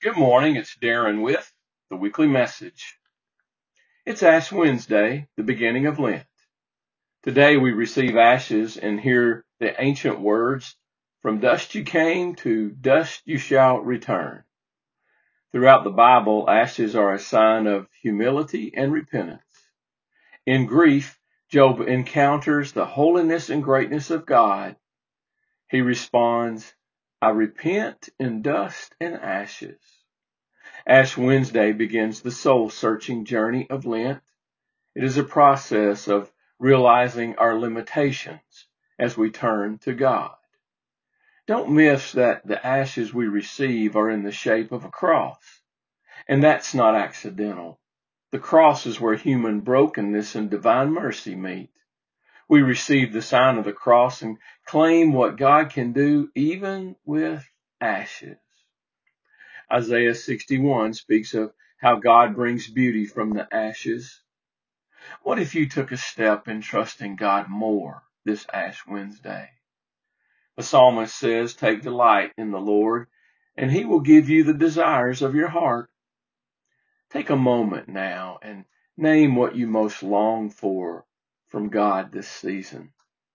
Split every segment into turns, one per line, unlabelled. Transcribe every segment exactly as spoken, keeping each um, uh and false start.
Good morning, it's Darren with the weekly message. It's Ash Wednesday, the beginning of Lent. Today we receive ashes and hear the ancient words, from dust you came, to dust you shall return. Throughout the Bible, ashes are a sign of humility and repentance. In grief, Job encounters the holiness and greatness of God. He responds, I repent in dust and ashes. Ash Wednesday begins the soul-searching journey of Lent. It is a process of realizing our limitations as we turn to God. Don't miss that the ashes we receive are in the shape of a cross, and that's not accidental. The cross is where human brokenness and divine mercy meet. We receive the sign of the cross and claim what God can do even with ashes. Isaiah sixty-one speaks of how God brings beauty from the ashes. What if you took a step in trusting God more this Ash Wednesday? The psalmist says, take delight in the Lord, and he will give you the desires of your heart. Take a moment now and name what you most long for from God this season.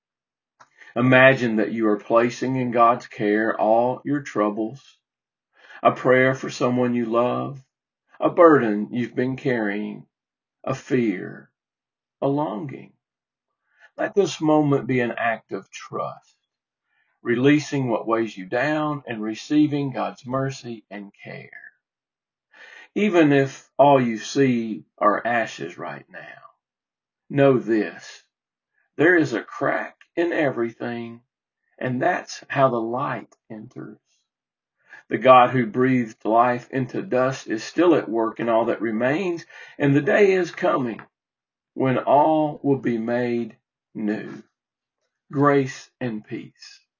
Imagine that you are placing in God's care all your troubles, a prayer for someone you love, a burden you've been carrying, a fear, a longing. Let this moment be an act of trust, releasing what weighs you down and receiving God's mercy and care. Even if all you see are ashes right now, know this, there is a crack in everything, and that's how the light enters. The God who breathed life into dust is still at work in all that remains, and the day is coming when all will be made new. Grace and peace.